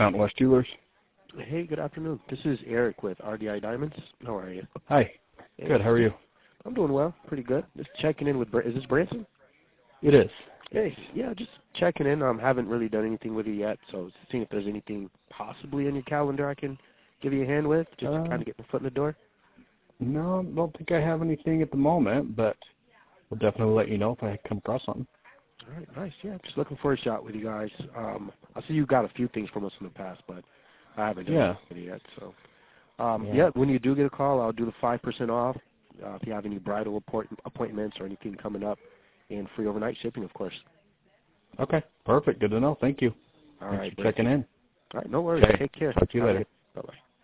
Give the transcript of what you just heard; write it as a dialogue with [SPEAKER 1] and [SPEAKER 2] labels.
[SPEAKER 1] Mountain West Jewelers.
[SPEAKER 2] Hey, good afternoon. This is Eric with RDI Diamonds. How are you?
[SPEAKER 1] Hi.
[SPEAKER 2] Hey,
[SPEAKER 1] Good. How are you?
[SPEAKER 2] I'm doing well. Pretty good. Just checking in with, is this Branson?
[SPEAKER 1] It is.
[SPEAKER 2] Hey, yeah, just checking in. Haven't really done anything with you yet, so seeing if there's anything possibly on your calendar I can give you a hand with, just to kind of get my foot in the door.
[SPEAKER 1] No, I don't think I have anything at the moment, but we'll definitely let you know if I come across something.
[SPEAKER 2] All right, nice. Yeah, just looking for a shot with you guys. I see you got a few things from us in the past, but I haven't done anything yet. So, yeah, when you do get a call, I'll do the 5% off. If you have any bridal appointments or anything coming up, and free overnight shipping, of course.
[SPEAKER 1] Okay, perfect. Good to know. Thank you.
[SPEAKER 2] All
[SPEAKER 1] Thanks
[SPEAKER 2] right,
[SPEAKER 1] for checking in.
[SPEAKER 2] All right, no worries.
[SPEAKER 1] Okay.
[SPEAKER 2] Take care.
[SPEAKER 1] Talk to you later.
[SPEAKER 2] Bye-bye.